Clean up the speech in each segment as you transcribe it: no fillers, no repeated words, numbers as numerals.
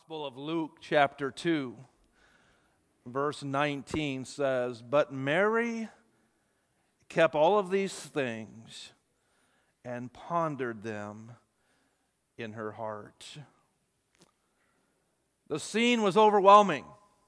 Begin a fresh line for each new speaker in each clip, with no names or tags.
Gospel of Luke, chapter 2, verse 19 says, "But Mary kept all of these things and pondered them in her heart." The scene was overwhelming.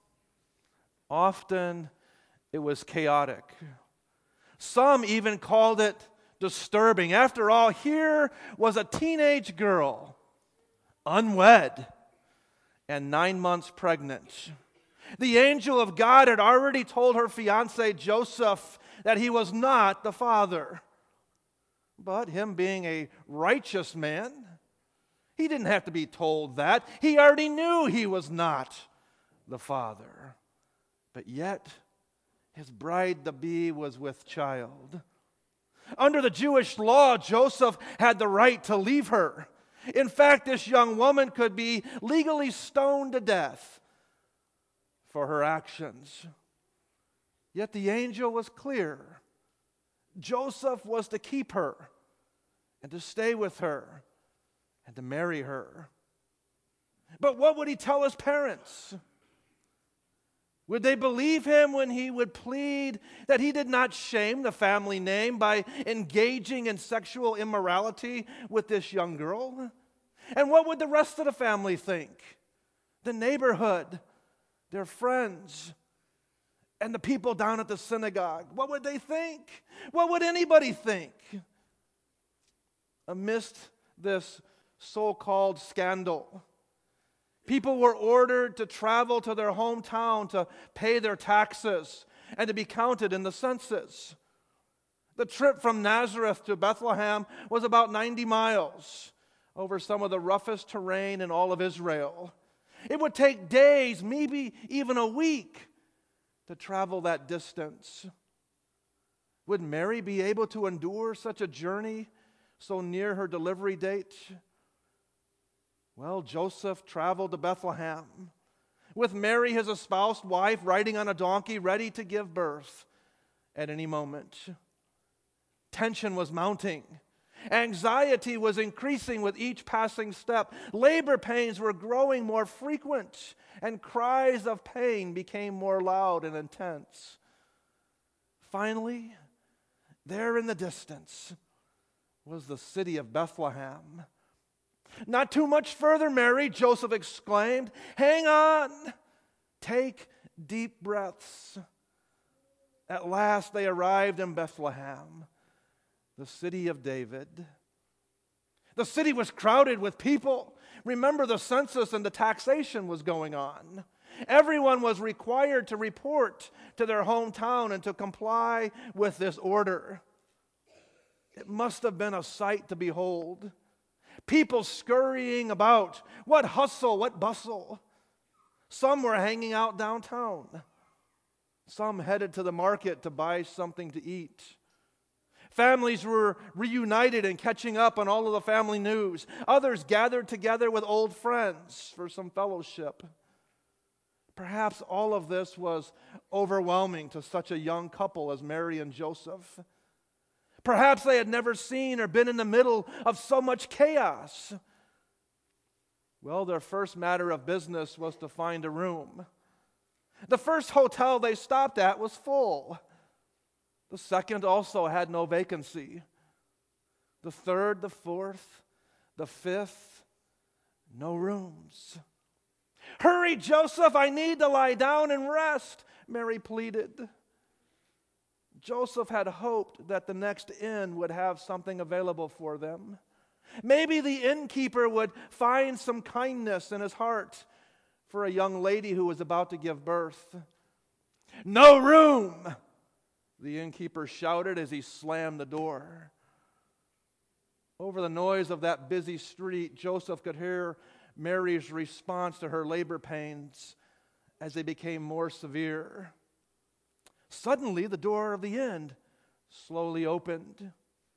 Often it was chaotic. Some even called it disturbing. After all, here was a teenage girl, unwed, and 9 months pregnant. The angel of God had already told her fiancé Joseph that he was not the father. But him being a righteous man, he didn't have to be told that. He already knew he was not the father. But yet, his bride-to-be was with child. Under the Jewish law, Joseph had the right to leave her. In fact, this young woman could be legally stoned to death for her actions. Yet the angel was clear. Joseph was to keep her and to stay with her and to marry her. But what would he tell his parents? Would they believe him when he would plead that he did not shame the family name by engaging in sexual immorality with this young girl? And what would the rest of the family think? The neighborhood, their friends, and the people down at the synagogue. What would they think? What would anybody think? Amidst this so-called scandal, people were ordered to travel to their hometown to pay their taxes and to be counted in the census. The trip from Nazareth to Bethlehem was about 90 miles over some of the roughest terrain in all of Israel. It would take days, maybe even a week, to travel that distance. Would Mary be able to endure such a journey so near her delivery date? Well, Joseph traveled to Bethlehem with Mary, his espoused wife, riding on a donkey, ready to give birth at any moment. Tension was mounting. Anxiety was increasing with each passing step. Labor pains were growing more frequent, and cries of pain became more loud and intense. Finally, there in the distance was the city of Bethlehem. "Not too much further, Mary," Joseph exclaimed. "Hang on. Take deep breaths." At last they arrived in Bethlehem, the city of David. The city was crowded with people. Remember, the census and the taxation was going on. Everyone was required to report to their hometown and to comply with this order. It must have been a sight to behold. People scurrying about. What hustle, what bustle. Some were hanging out downtown. Some headed to the market to buy something to eat. Families were reunited and catching up on all of the family news. Others gathered together with old friends for some fellowship. Perhaps all of this was overwhelming to such a young couple as Mary and Joseph. Perhaps they had never seen or been in the middle of so much chaos. Well, their first matter of business was to find a room. The first hotel they stopped at was full. The second also had no vacancy. The third, the fourth, the fifth, no rooms. "Hurry, Joseph, I need to lie down and rest," Mary pleaded. Joseph had hoped that the next inn would have something available for them. Maybe the innkeeper would find some kindness in his heart for a young lady who was about to give birth. "No room!" the innkeeper shouted as he slammed the door. Over the noise of that busy street, Joseph could hear Mary's response to her labor pains as they became more severe. Suddenly, the door of the inn slowly opened.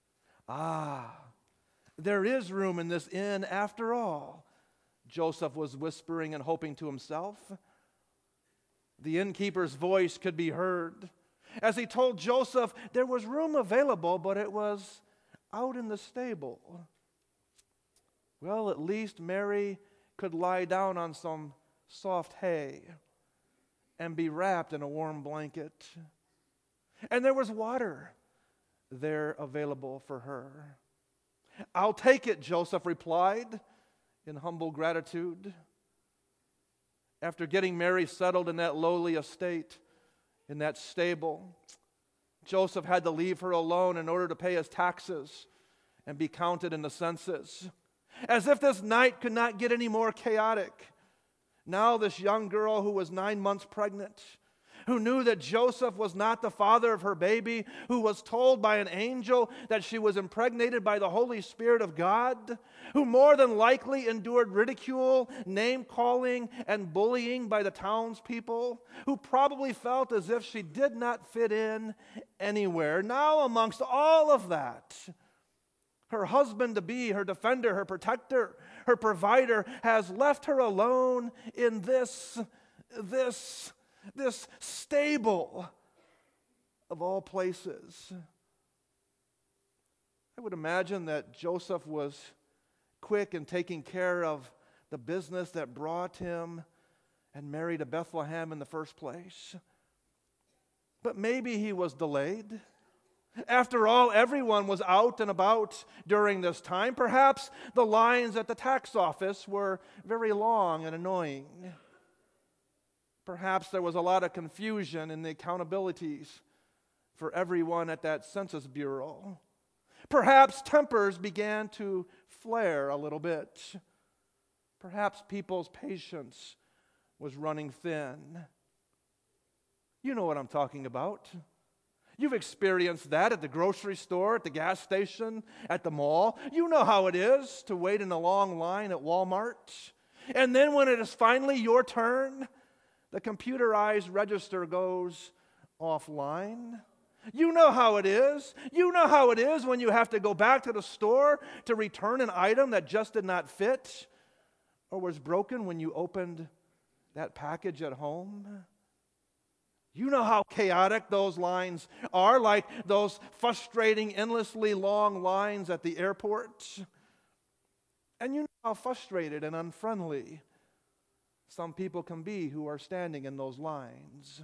"Ah, there is room in this inn after all," Joseph was whispering and hoping to himself. The innkeeper's voice could be heard as he told Joseph there was room available, but it was out in the stable. Well, at least Mary could lie down on some soft hay and be wrapped in a warm blanket. And there was water there available for her. "I'll take it," Joseph replied in humble gratitude. After getting Mary settled in that lowly estate, in that stable, Joseph had to leave her alone in order to pay his taxes and be counted in the census. As if this night could not get any more chaotic, now this young girl who was 9 months pregnant, who knew that Joseph was not the father of her baby, who was told by an angel that she was impregnated by the Holy Spirit of God, who more than likely endured ridicule, name-calling, and bullying by the townspeople, who probably felt as if she did not fit in anywhere. Now, amongst all of that, her husband-to-be, her defender, her protector, her provider, has left her alone in this stable of all places. I would imagine that Joseph was quick in taking care of the business that brought him and Mary to Bethlehem in the first place. But maybe he was delayed. After all, everyone was out and about during this time. Perhaps the lines at the tax office were very long and annoying. Perhaps there was a lot of confusion in the accountabilities for everyone at that Census Bureau. Perhaps tempers began to flare a little bit. Perhaps people's patience was running thin. You know what I'm talking about. You've experienced that at the grocery store, at the gas station, at the mall. You know how it is to wait in a long line at Walmart. And then when it is finally your turn, the computerized register goes offline. You know how it is. You know how it is when you have to go back to the store to return an item that just did not fit or was broken when you opened that package at home. You know how chaotic those lines are, like those frustrating, endlessly long lines at the airport. And you know how frustrated and unfriendly some people can be who are standing in those lines.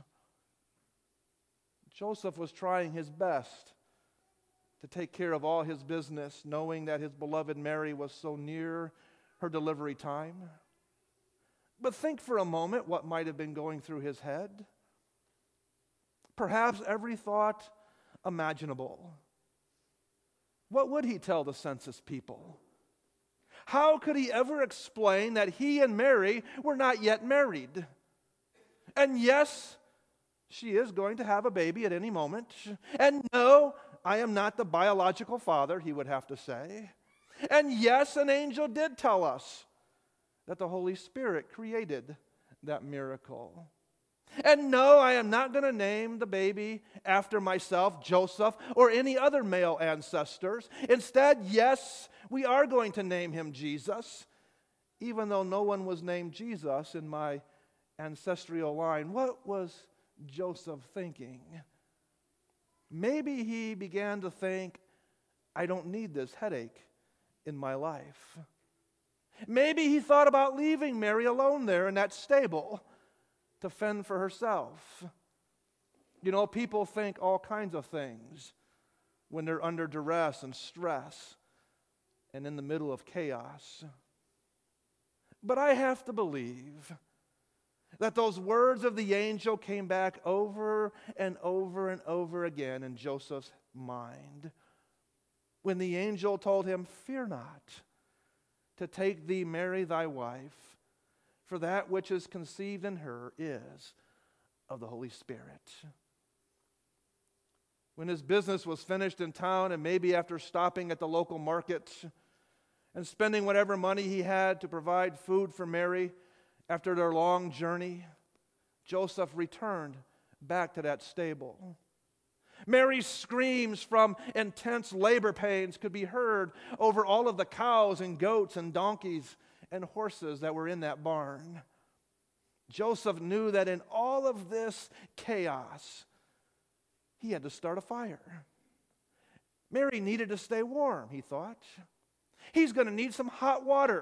Joseph was trying his best to take care of all his business, knowing that his beloved Mary was so near her delivery time. But think for a moment what might have been going through his head. Perhaps every thought imaginable. What would he tell the census people? How could he ever explain that he and Mary were not yet married? And yes, she is going to have a baby at any moment. And no, I am not the biological father, he would have to say. And yes, an angel did tell us that the Holy Spirit created that miracle. And no, I am not going to name the baby after myself, Joseph, or any other male ancestors. Instead, yes, we are going to name him Jesus, even though no one was named Jesus in my ancestral line. What was Joseph thinking? Maybe he began to think, I don't need this headache in my life. Maybe he thought about leaving Mary alone there in that stable to fend for herself. You know, people think all kinds of things when they're under duress and stress and in the middle of chaos. But I have to believe that those words of the angel came back over and over and over again in Joseph's mind. When the angel told him, "Fear not to take thee Mary thy wife, for that which is conceived in her is of the Holy Spirit." When his business was finished in town, and maybe after stopping at the local market and spending whatever money he had to provide food for Mary after their long journey, Joseph returned back to that stable. Mary's screams from intense labor pains could be heard over all of the cows and goats and donkeys and horses that were in that barn. Joseph knew that in all of this chaos, he had to start a fire. Mary needed to stay warm, he thought. He's going to need some hot water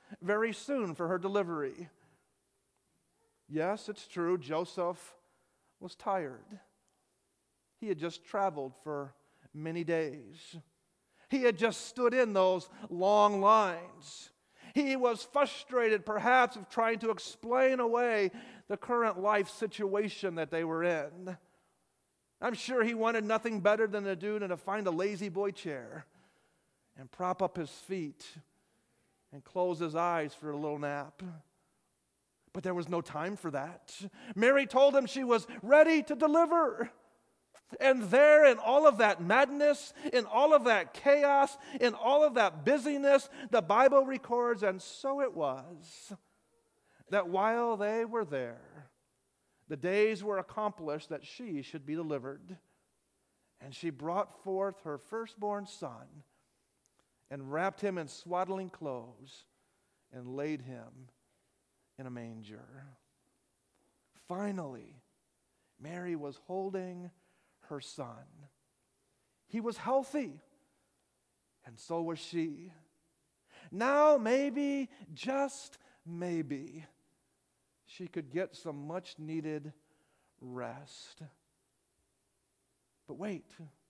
very soon for her delivery. Yes, it's true, Joseph was tired. He had just traveled for many days. He had just stood in those long lines. He was frustrated, perhaps, of trying to explain away the current life situation that they were in. I'm sure he wanted nothing better than to find a lazy boy chair and prop up his feet and close his eyes for a little nap. But there was no time for that. Mary told him she was ready to deliver. And there, in all of that madness, in all of that chaos, in all of that busyness, the Bible records, and so it was, that while they were there, the days were accomplished that she should be delivered. And she brought forth her firstborn son and wrapped him in swaddling clothes and laid him in a manger. Finally, Mary was holding her son. He was healthy, and so was she. Now maybe, just maybe, she could get some much-needed rest. But wait.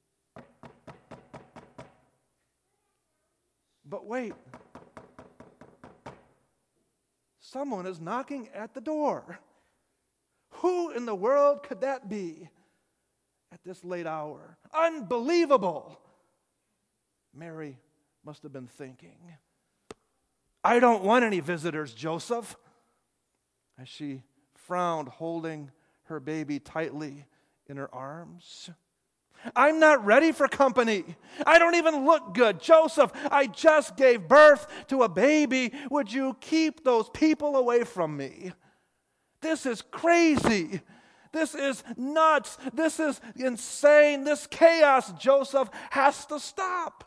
Someone is knocking at the door. Who in the world could that be at this late hour? Unbelievable! Mary must have been thinking, I don't want any visitors, Joseph. As she frowned, holding her baby tightly in her arms. I'm not ready for company. I don't even look good. Joseph, I just gave birth to a baby. Would you keep those people away from me? This is crazy. This is nuts. This is insane. This chaos, Joseph, has to stop.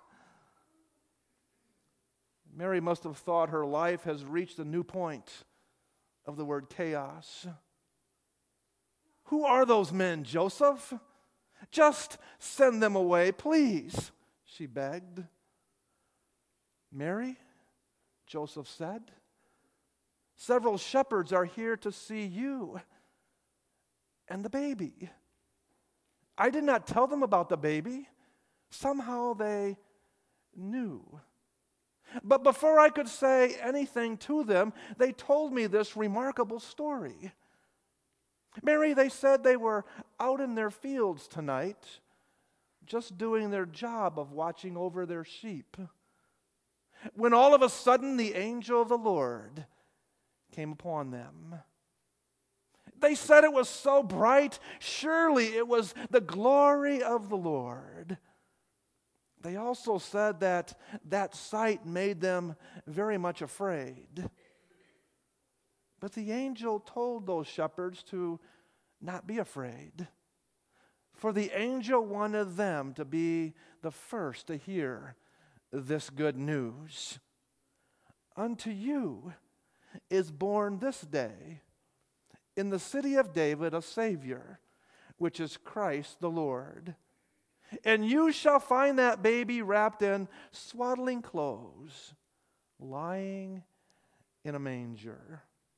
Mary must have thought her life has reached a new point of the word chaos. Who are those men, Joseph? Just send them away, please, she begged. Mary, Joseph said, several shepherds are here to see you and the baby. I did not tell them about the baby. Somehow they knew. But before I could say anything to them, they told me this remarkable story. Mary, they said they were out in their fields tonight, just doing their job of watching over their sheep, when all of a sudden the angel of the Lord came upon them. They said it was so bright, surely it was the glory of the Lord. They also said that that sight made them very much afraid. But the angel told those shepherds to not be afraid, for the angel wanted them to be the first to hear this good news. Unto you is born this day in the city of David a Savior, which is Christ the Lord. And you shall find that baby wrapped in swaddling clothes, lying in a manger.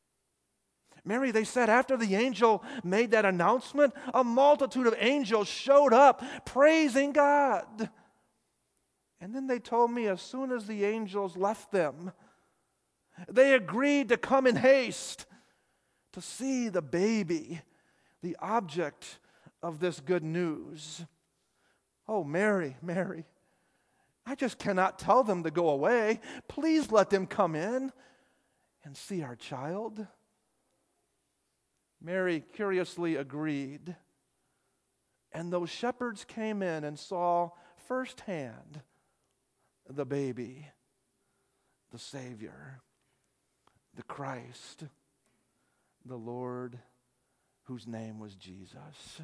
Mary, they said, after the angel made that announcement, a multitude of angels showed up praising God. And then they told me as soon as the angels left them, they agreed to come in haste to see the baby, the object of this good news. Oh, Mary, Mary, I just cannot tell them to go away. Please let them come in and see our child. Mary curiously agreed. And those shepherds came in and saw firsthand the baby, the Savior, the Christ, the Lord, whose name was Jesus.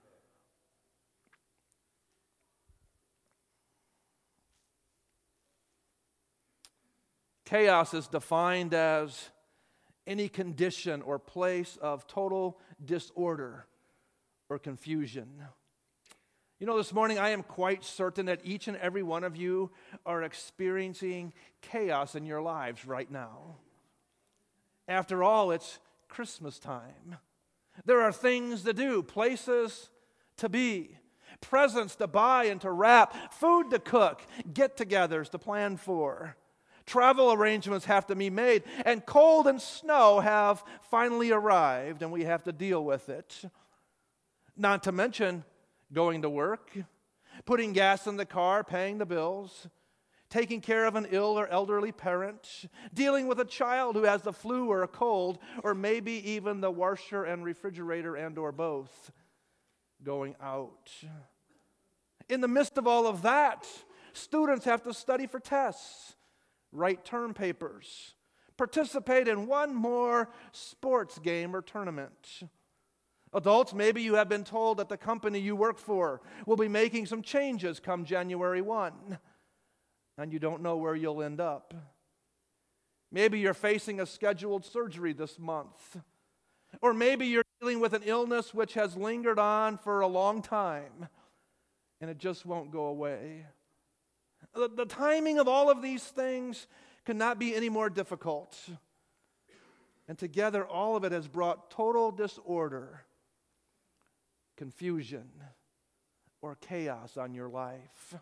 Chaos is defined as any condition or place of total disorder or confusion. You know, this morning I am quite certain that each and every one of you are experiencing chaos in your lives right now. After all, it's Christmas time. There are things to do, places to be, presents to buy and to wrap, food to cook, get-togethers to plan for. Travel arrangements have to be made, and cold and snow have finally arrived, and we have to deal with it. Not to mention going to work, putting gas in the car, paying the bills, taking care of an ill or elderly parent, dealing with a child who has the flu or a cold, or maybe even the washer and refrigerator and or both going out. In the midst of all of that, students have to study for tests, write term papers, participate in one more sports game or tournament. Adults, maybe you have been told that the company you work for will be making some changes come January 1, and you don't know where you'll end up. Maybe you're facing a scheduled surgery this month, or maybe you're dealing with an illness which has lingered on for a long time, and it just won't go away. The timing of all of these things could not be any more difficult, and together all of it has brought total disorder, confusion, or chaos on your life.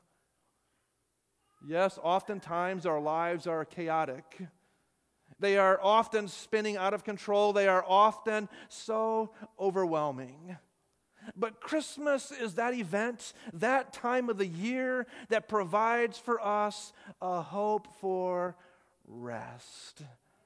Yes, oftentimes our lives are chaotic. They are often spinning out of control. They are often so overwhelming. But Christmas is that event, that time of the year that provides for us a hope for rest.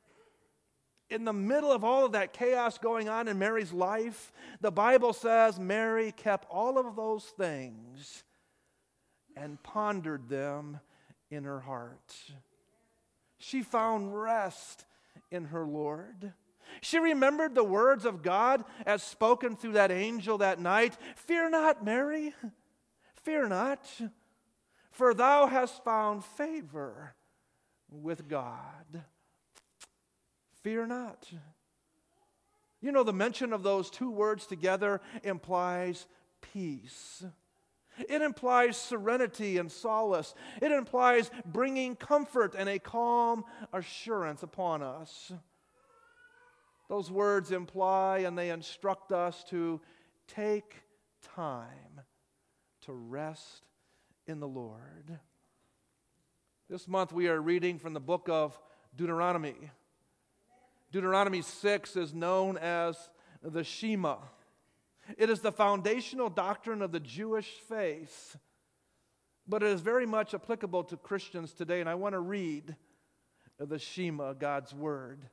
In the middle of all of that chaos going on in Mary's life, the Bible says Mary kept all of those things and pondered them in her heart. She found rest in her Lord. She remembered the words of God as spoken through that angel that night. "Fear not, Mary, fear not, for thou hast found favor with God." Fear not. You know, the mention of those two words together implies peace. It implies serenity and solace. It implies bringing comfort and a calm assurance upon us. Those words imply and they instruct us to take time to rest in the Lord. This month we are reading from the book of Deuteronomy. Deuteronomy 6 is known as the Shema. It is the foundational doctrine of the Jewish faith, but it is very much applicable to Christians today, and I want to read the Shema, God's Word.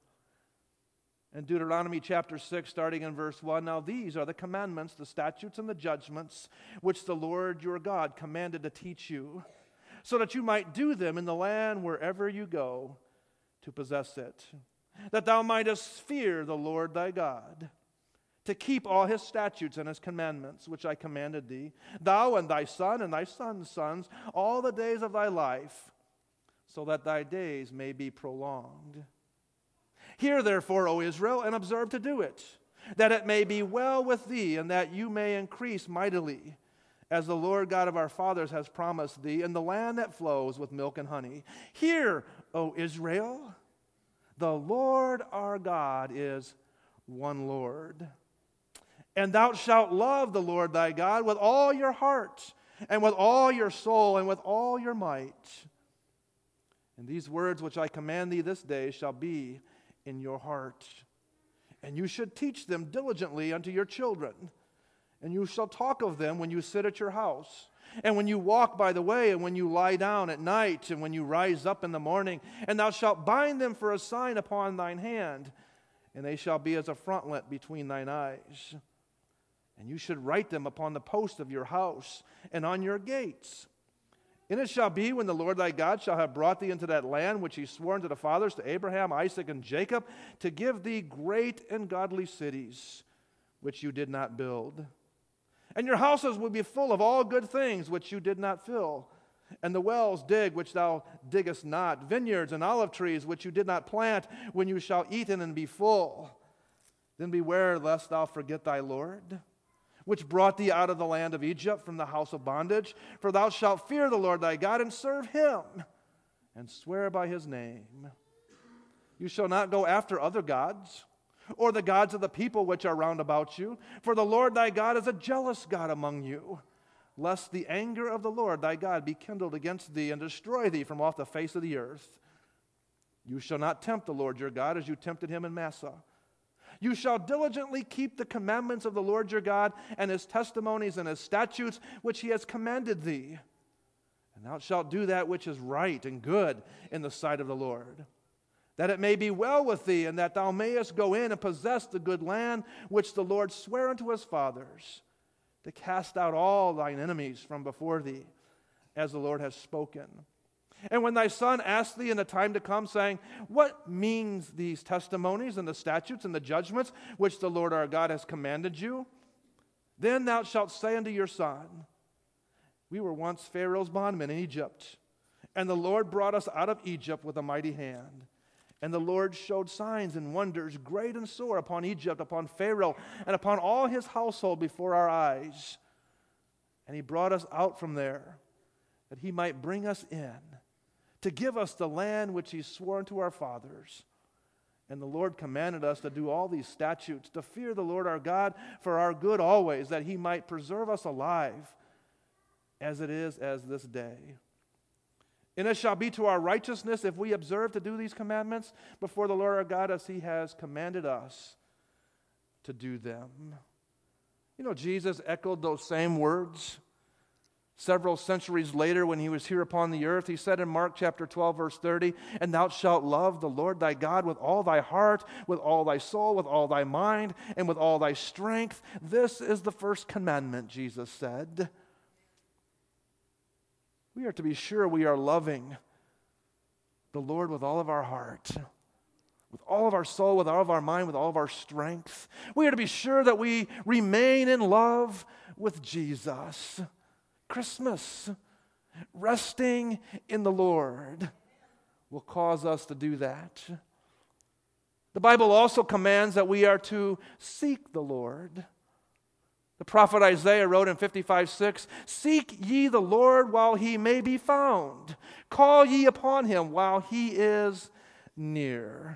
In Deuteronomy chapter 6, starting in verse 1, "Now these are the commandments, the statutes, and the judgments which the Lord your God commanded to teach you, so that you might do them in the land wherever you go to possess it, that thou mightest fear the Lord thy God, to keep all his statutes and his commandments, which I commanded thee, thou and thy son and thy son's sons, all the days of thy life, so that thy days may be prolonged. Hear therefore, O Israel, and observe to do it, that it may be well with thee, and that you may increase mightily, as the Lord God of our fathers has promised thee, in the land that flows with milk and honey. Hear, O Israel, the Lord our God is one Lord. And thou shalt love the Lord thy God with all your heart, and with all your soul, and with all your might. And these words which I command thee this day shall be in your heart. And you should teach them diligently unto your children. And you shall talk of them when you sit at your house, and when you walk by the way, and when you lie down at night, and when you rise up in the morning. And thou shalt bind them for a sign upon thine hand, and they shall be as a frontlet between thine eyes. And you should write them upon the posts of your house and on your gates. And it shall be, when the Lord thy God shall have brought thee into that land which he swore unto the fathers, to Abraham, Isaac, and Jacob, to give thee great and godly cities, which you did not build. And your houses will be full of all good things which you did not fill. And the wells dig which thou diggest not, vineyards and olive trees which you did not plant, when you shall eat in and be full. Then beware lest thou forget thy Lord, which brought thee out of the land of Egypt from the house of bondage. For thou shalt fear the Lord thy God and serve him, and swear by his name. You shall not go after other gods, or the gods of the people which are round about you. For the Lord thy God is a jealous God among you, lest the anger of the Lord thy God be kindled against thee, and destroy thee from off the face of the earth. You shall not tempt the Lord your God as you tempted him in Massah. You shall diligently keep the commandments of the Lord your God, and his testimonies and his statutes which he has commanded thee. And thou shalt do that which is right and good in the sight of the Lord, that it may be well with thee, and that thou mayest go in and possess the good land which the Lord sware unto his fathers, to cast out all thine enemies from before thee, as the Lord has spoken. And when thy son asks thee in the time to come, saying, What means these testimonies and the statutes and the judgments which the Lord our God has commanded you? Then thou shalt say unto your son, We were once Pharaoh's bondmen in Egypt, and the Lord brought us out of Egypt with a mighty hand. And the Lord showed signs and wonders great and sore upon Egypt, upon Pharaoh, and upon all his household before our eyes. And he brought us out from there, that he might bring us in, to give us the land which he swore unto our fathers. And the Lord commanded us to do all these statutes, to fear the Lord our God for our good always, that he might preserve us alive, as it is as this day. And it shall be to our righteousness if we observe to do these commandments before the Lord our God, as he has commanded us to do them. You know, Jesus echoed those same words several centuries later when he was here upon the earth. He said in Mark chapter 12, verse 30, And thou shalt love the Lord thy God with all thy heart, with all thy soul, with all thy mind, and with all thy strength. This is the first commandment, Jesus said. We are to be sure we are loving the Lord with all of our heart, with all of our soul, with all of our mind, with all of our strength. We are to be sure that we remain in love with Jesus. Christmas, resting in the Lord, will cause us to do that. The Bible also commands that we are to seek the Lord. The prophet Isaiah wrote in 55:6, Seek ye the Lord while he may be found. Call ye upon him while he is near.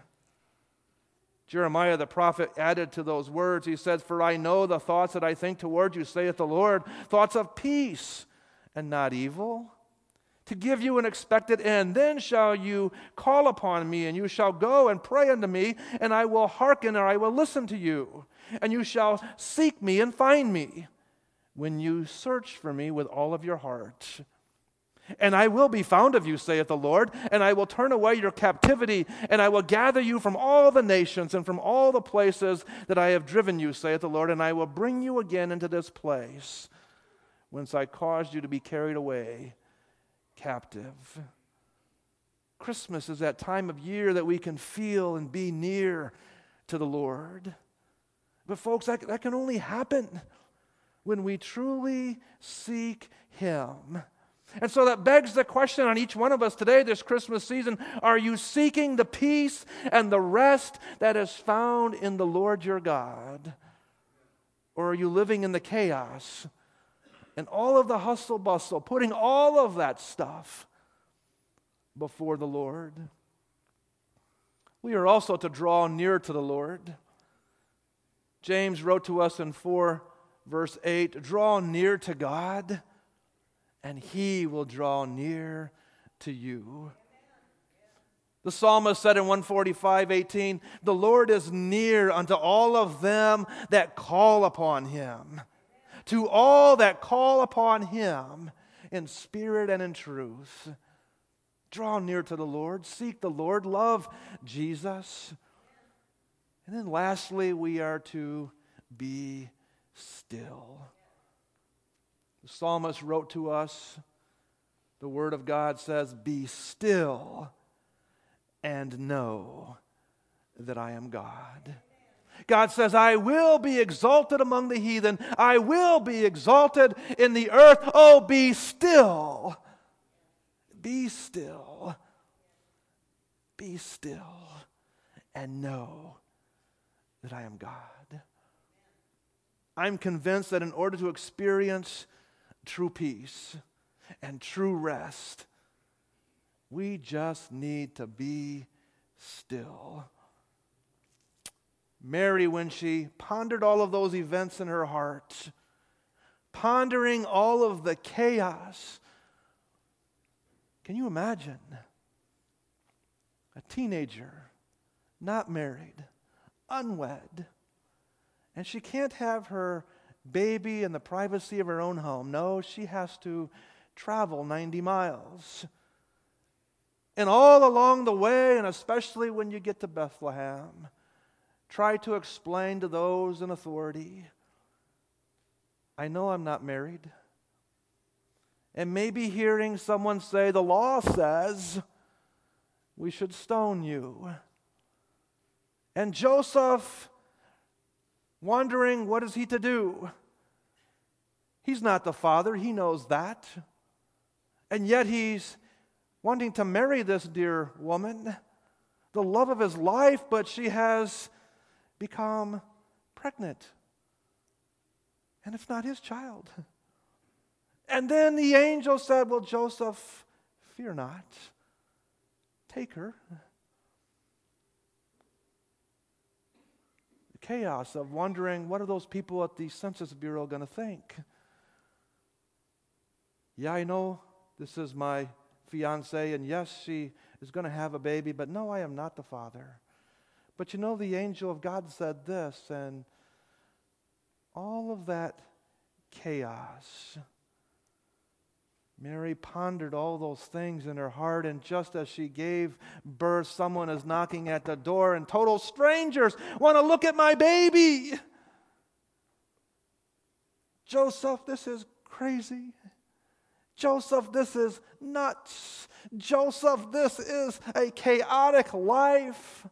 Jeremiah the prophet added to those words, he says, For I know the thoughts that I think toward you, saith the Lord, thoughts of peace and not evil, to give you an expected end. Then shall you call upon me, and you shall go and pray unto me, and I will hearken, or I will listen to you. And you shall seek me and find me, when you search for me with all of your heart. And I will be found of you, saith the Lord, and I will turn away your captivity, and I will gather you from all the nations and from all the places that I have driven you, saith the Lord, and I will bring you again into this place, whence I caused you to be carried away captive. Christmas is that time of year that we can feel and be near to the Lord. But folks, that can only happen when we truly seek him. And so that begs the question on each one of us today, this Christmas season, are you seeking the peace and the rest that is found in the Lord your God? Or are you living in the chaos and all of the hustle bustle, putting all of that stuff before the Lord? We are also to draw near to the Lord. James wrote to us in 4 verse 8, Draw near to God, and he will draw near to you. The psalmist said in 145:18, The Lord is near unto all of them that call upon him. To all that call upon him in spirit and in truth. Draw near to the Lord. Seek the Lord. Love Jesus. And then lastly, we are to be still. The psalmist wrote to us, the Word of God says, Be still and know that I am God. God says, I will be exalted among the heathen. I will be exalted in the earth. Oh, be still. Be still. Be still and know that I am God. I'm convinced that in order to experience true peace and true rest, we just need to be still. Mary, when she pondered all of those events in her heart, pondering all of the chaos, can you imagine a teenager, not married, unwed, and she can't have her baby in the privacy of her own home? No, she has to travel 90 miles. And all along the way, and especially when you get to Bethlehem, try to explain to those in authority, I know I'm not married. And maybe hearing someone say, the law says we should stone you. And Joseph wondering, what is he to do? He's not the father, he knows that. And yet he's wanting to marry this dear woman, the love of his life, but she has become pregnant. And it's not his child. And then the angel said, well, Joseph, fear not. Take her. The chaos of wondering, what are those people at the Census Bureau going to think? Yeah, I know this is my fiance, and yes, she is going to have a baby, but no, I am not the father. But you know, the angel of God said this, and all of that chaos. Mary pondered all those things in her heart, and just as she gave birth, someone is knocking at the door, and total strangers want to look at my baby. Joseph, this is crazy. Joseph, this is nuts. Joseph, this is a chaotic life.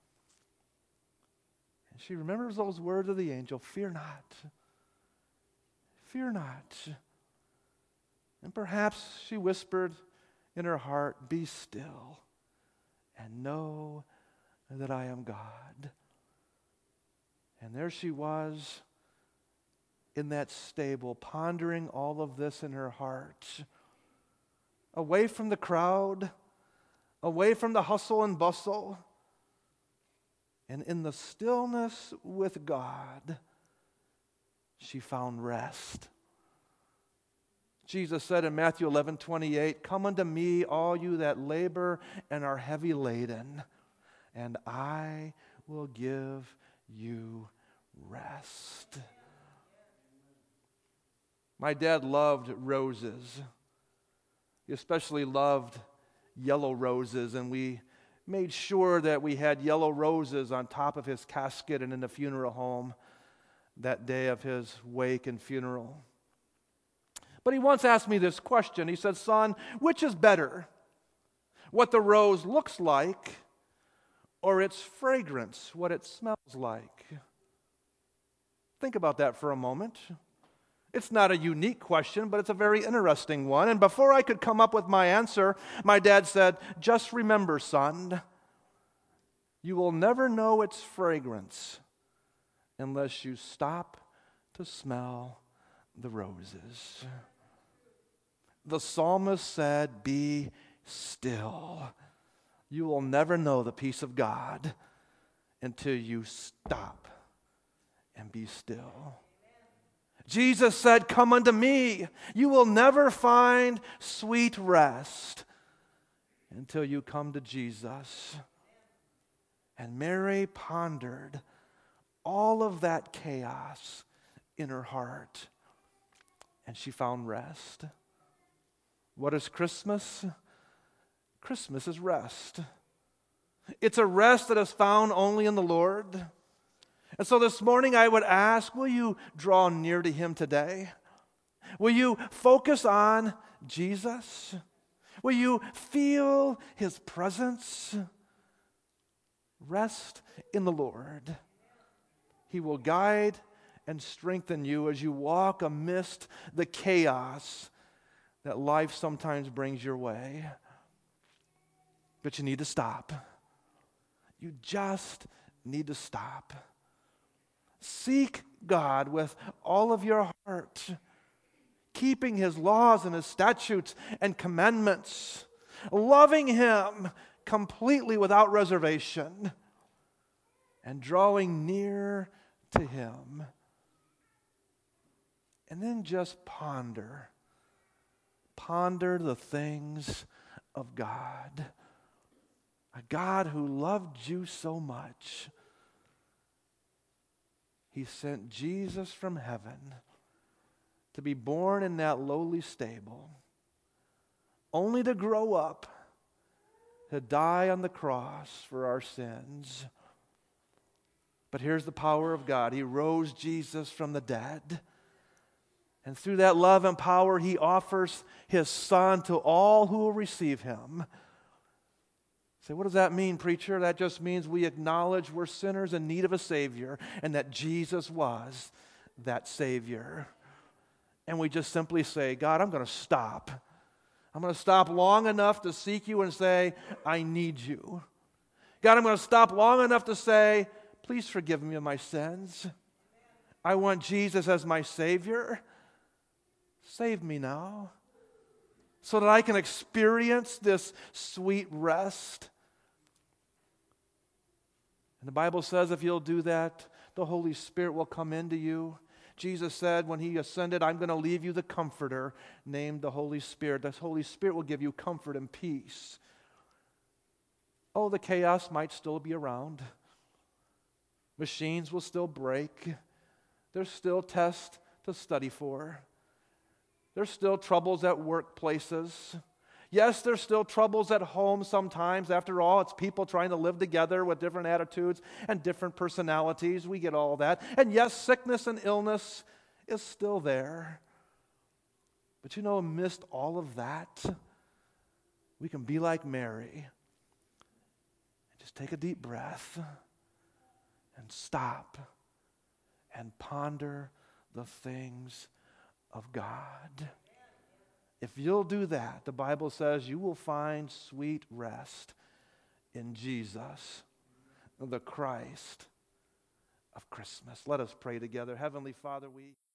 And she remembers those words of the angel, fear not. Fear not. And perhaps she whispered in her heart, be still and know that I am God. And there she was in that stable, pondering all of this in her heart, away from the crowd, away from the hustle and bustle, and in the stillness with God, she found rest. Jesus said in Matthew 11:28, come unto me, all you that labor and are heavy laden, and I will give you rest. My dad loved roses. He especially loved yellow roses, and we made sure that we had yellow roses on top of his casket and in the funeral home that day of his wake and funeral. But he once asked me this question. He said, son, which is better? What the rose looks like or its fragrance, what it smells like? Think about that for a moment. It's not a unique question, but it's a very interesting one. And before I could come up with my answer, my dad said, just remember, son, you will never know its fragrance unless you stop to smell the roses. The psalmist said, be still. You will never know the peace of God until you stop and be still. Jesus said, come unto me. You will never find sweet rest until you come to Jesus. And Mary pondered all of that chaos in her heart, and she found rest. What is Christmas? Christmas is rest. It's a rest that is found only in the Lord. And so this morning I would ask, will you draw near to Him today? Will you focus on Jesus? Will you feel His presence? Rest in the Lord. He will guide and strengthen you as you walk amidst the chaos that life sometimes brings your way. But you need to stop. You just need to stop. Seek God with all of your heart, keeping His laws and His statutes and commandments, loving Him completely without reservation, and drawing near to Him. And then just ponder the things of God. A God who loved you so much, He sent Jesus from heaven to be born in that lowly stable, only to grow up, to die on the cross for our sins. But here's the power of God. He rose Jesus from the dead. And through that love and power, He offers His Son to all who will receive Him. Say, what does that mean, preacher? That just means we acknowledge we're sinners in need of a Savior, and that Jesus was that Savior. And we just simply say, God, I'm going to stop. I'm going to stop long enough to seek You and say, I need You. God, I'm going to stop long enough to say, please forgive me of my sins. I want Jesus as my Savior. Save me now, so that I can experience this sweet rest. And the Bible says if you'll do that, the Holy Spirit will come into you. Jesus said when He ascended, I'm going to leave you the Comforter, named the Holy Spirit. This Holy Spirit will give you comfort and peace. Oh, the chaos might still be around. Machines will still break. There's still tests to study for. There's still troubles at workplaces. Yes, there's still troubles at home sometimes. After all, it's people trying to live together with different attitudes and different personalities. We get all that. And yes, sickness and illness is still there. But you know, amidst all of that, we can be like Mary and just take a deep breath and stop and ponder the things of God. If you'll do that, the Bible says you will find sweet rest in Jesus, the Christ of Christmas. Let us pray together. Heavenly Father, we